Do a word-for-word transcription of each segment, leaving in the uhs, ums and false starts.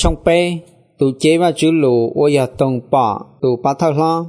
trong pe tu chế và chữ lù ô ya tông bỏ tu bắt thao lo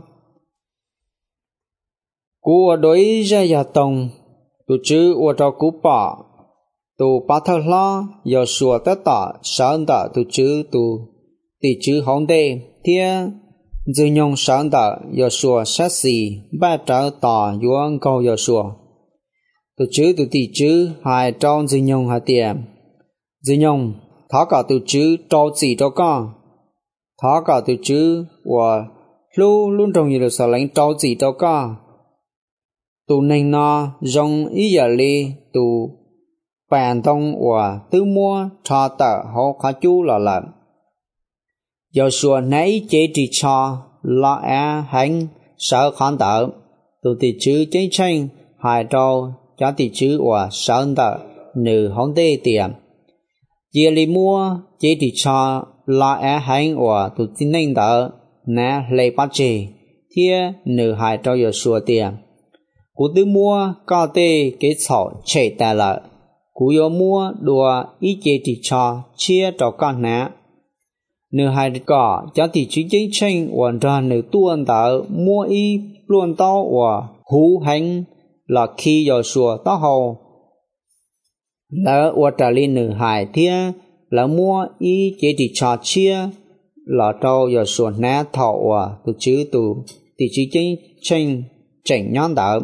cú ở đối ra ya tông tu chữ ô cho cú bỏ tu bắt thao lo giờ sửa tất tỏ sáng tỏ tu chữ tu tỷ chữ hồng đề thiên dư nhung sáng tỏ giờ sửa sát xì ba trở tỏ yuan câu giờ sửa tu chữ tu tỷ chữ hai trong dư nhung hai tiền dư nhung tháo cả tu chữ trâu chỉ cho con tháo cả tu chữ và lu luôn trong nhiều sở lãnh trâu chỉ cho con tu nên nó dùng ý giờ li tu bàn thông và tư mua cho tờ họ khá chú là lợn giờ xua nấy chế trị cho lo á hành sở khán tờ tu tỷ chữ chiến tranh hai trâu cho tỷ chữ và sở tờ nữ hông tê tiền giờ li mua chế trị cho lo á hành và tu tin nên tờ nè lấy bắt chế thiên nữ hai trâu giờ xua tiền cú tư mua cao tê cái草chạy tài lợi cú yo mua đùa ý chế trị cho chia cho con nè nữ hai cỏ cho tỷ chữ chiến tranh hoàn ra nữ tuôn tờ mua ý luôn tao và hú hành là khi giờ sủa tao hầu là ở trả lý nữ hai thiên là mua ý chế trị cho chia là trâu giờ sủa nè thọ và tu chữ tu tỷ chữ chiến tranh chỉnh nhon tờ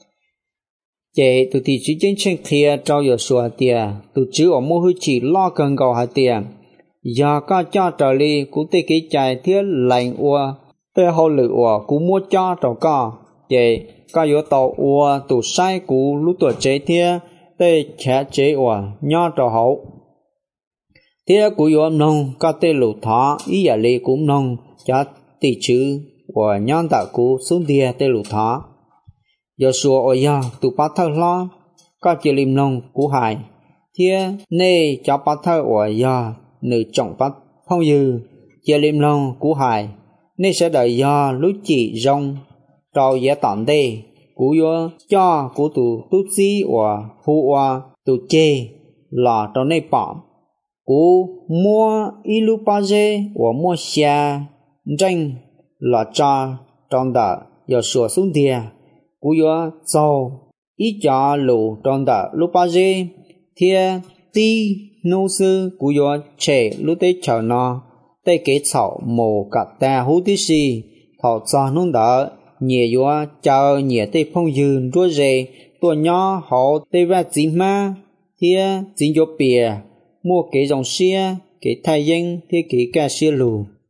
chế tu tỷ chữ chiến tranh kia trao giờ sủa tiền tu chữ ở mua hư chỉ lo cần cầu hai tiền giờ các cha trở đi cũng tê cái chạy thiết lạnh ua tê hậu lự ua cũng mua cha trâu ca chế các yếu tàu ua tu sai cú lúc tuổi chế thiết tê khẽ chế ua nho trâu hậu thiết cú yếu nông các tê lụ thọ ý giả lý cũng nông cho tỷ chữ ua nhon tạ cú xuống địa tê lụ thọ giờ sủa ở nhà tu bắt thao lo các chị lim nông cú hài thiên nê cho bắt thao ở nhà nữ trọng bắt phong dư chị lim nông cú hài nê sẽ đợi nhà lúc chỉ rong trâu dễ tạm đây cú yo cho cú tu tu si và hu wa tu chê là trâu nê bỏ cú mua ilu pa dê và mua xe tranh là cha trong đó giờ sủa xuống địa cú yo sau ý cho lù trong đó lúc ba dê thiên ti nô sư cú yo trẻ lúc tết chờ nó tây kế草mồ cả ta hú tí si thọ cho nông đó nhẹ yo chờ nhẹ tây phong dư rua dê tua nhỏ họ tây ra gì ma thiên gì yo bìa mua kế dòng xe kế thay danh thiên kế ca xe lù